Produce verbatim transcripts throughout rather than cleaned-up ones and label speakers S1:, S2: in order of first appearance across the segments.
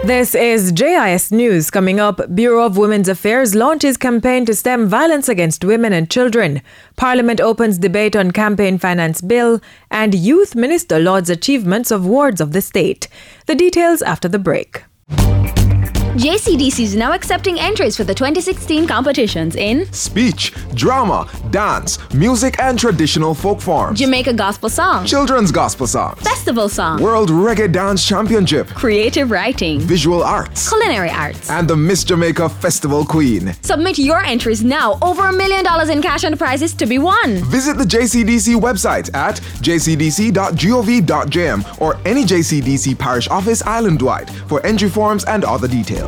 S1: This is J I S News. Coming up, Bureau of Women's Affairs launches campaign to stem violence against women and children. Parliament opens debate on campaign finance bill, and Youth Minister lauds achievements of wards of the state. The details after the break.
S2: J C D C is now accepting entries for the twenty sixteen competitions in
S3: speech, drama, dance, music and traditional folk forms,
S2: Jamaica gospel song,
S3: children's gospel songs,
S2: festival song,
S3: World Reggae Dance Championship,
S2: creative writing,
S3: visual arts,
S2: culinary arts,
S3: and the Miss Jamaica Festival Queen.
S2: Submit your entries now. Over a million dollars in cash and prizes to be won.
S3: Visit the J C D C website at j c d c dot gov dot j m or any J C D C parish office island-wide for entry forms and other details.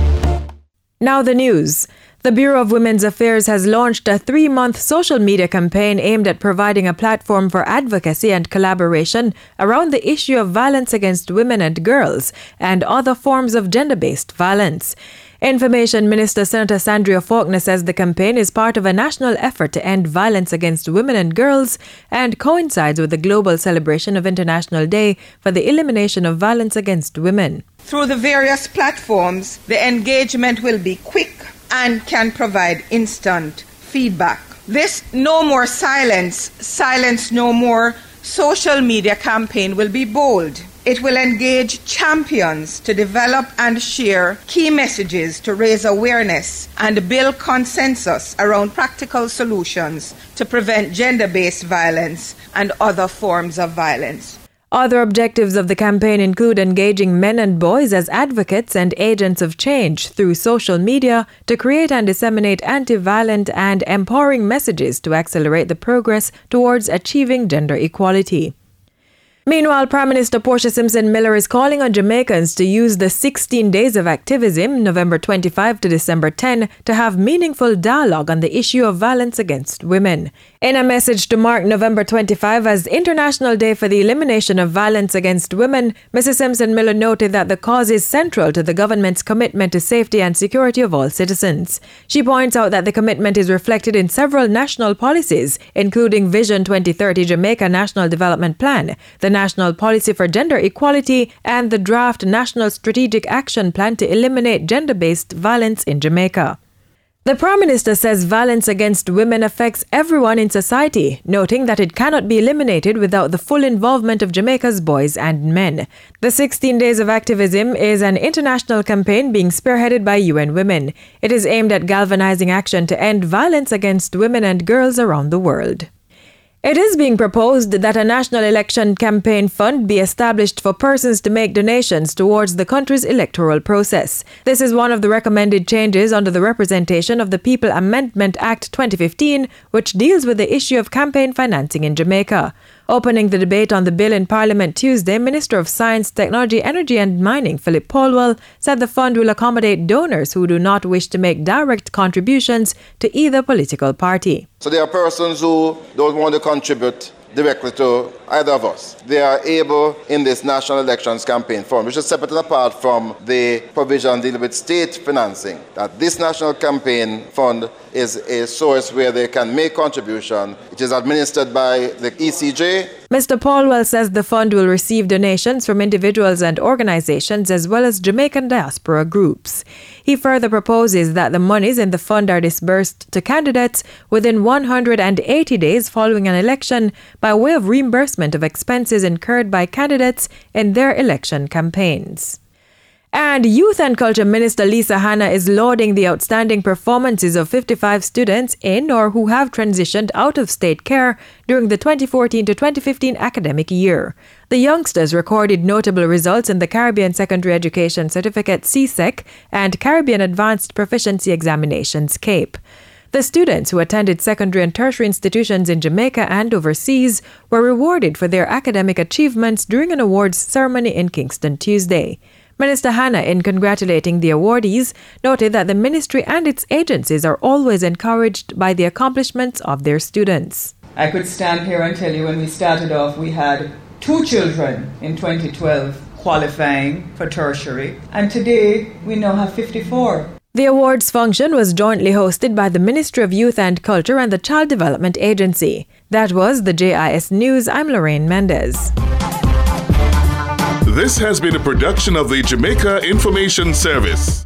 S1: Now the news. The Bureau of Women's Affairs has launched a three-month social media campaign aimed at providing a platform for advocacy and collaboration around the issue of violence against women and girls and other forms of gender-based violence. Information Minister Senator Sandria Faulkner says the campaign is part of a national effort to end violence against women and girls and coincides with the global celebration of International Day for the Elimination of Violence Against Women.
S4: Through the various platforms, the engagement will be quick and can provide instant feedback. This No More Silence, Silence No More social media campaign will be bold. It will engage champions to develop and share key messages to raise awareness and build consensus around practical solutions to prevent gender-based violence and other forms of violence.
S1: Other objectives of the campaign include engaging men and boys as advocates and agents of change through social media to create and disseminate anti-violent and empowering messages to accelerate the progress towards achieving gender equality. Meanwhile, Prime Minister Portia Simpson Miller is calling on Jamaicans to use the sixteen days of activism, November twenty-fifth to December tenth, to have meaningful dialogue on the issue of violence against women. In a message to mark November twenty-fifth as International Day for the Elimination of Violence Against Women, Missus Simpson Miller noted that the cause is central to the government's commitment to safety and security of all citizens. She points out that the commitment is reflected in several national policies, including Vision twenty thirty Jamaica National Development Plan, the National Policy for Gender Equality, and the draft National Strategic Action Plan to eliminate gender-based violence in Jamaica. The Prime Minister says violence against women affects everyone in society, noting that it cannot be eliminated without the full involvement of Jamaica's boys and men. The sixteen Days of Activism is an international campaign being spearheaded by U N Women. It is aimed at galvanizing action to end violence against women and girls around the world. It is being proposed that a national election campaign fund be established for persons to make donations towards the country's electoral process. This is one of the recommended changes under the Representation of the People Amendment Act twenty fifteen, which deals with the issue of campaign financing in Jamaica. Opening the debate on the bill in Parliament Tuesday, Minister of Science, Technology, Energy and Mining Philip Paulwell said the fund will accommodate donors who do not wish to make direct contributions to either political party.
S5: So there are persons who don't want to contribute directly to either of us. They are able in this National Elections Campaign Fund, which is separate and apart from the provision dealing with state financing, that this National Campaign Fund is a source where they can make contribution. It is administered by the E C J.
S1: Mister Paulwell says the fund will receive donations from individuals and organizations as well as Jamaican diaspora groups. He further proposes that the monies in the fund are disbursed to candidates within one hundred eighty days following an election by way of reimbursement of expenses incurred by candidates in their election campaigns. And Youth and Culture Minister Lisa Hanna is lauding the outstanding performances of fifty-five students in or who have transitioned out of state care during the twenty fourteen to twenty fifteen academic year. The youngsters recorded notable results in the Caribbean Secondary Education Certificate C S E C and Caribbean Advanced Proficiency Examinations C A P E. The students who attended secondary and tertiary institutions in Jamaica and overseas were rewarded for their academic achievements during an awards ceremony in Kingston Tuesday. Minister Hanna, in congratulating the awardees, noted that the ministry and its agencies are always encouraged by the accomplishments of their students.
S6: I could stand here and tell you when we started off, we had two children in twenty twelve qualifying for tertiary, and today we now have fifty-four.
S1: The awards function was jointly hosted by the Ministry of Youth and Culture and the Child Development Agency. That was the J I S News. I'm Lorraine Mendez.
S7: This has been a production of the Jamaica Information Service.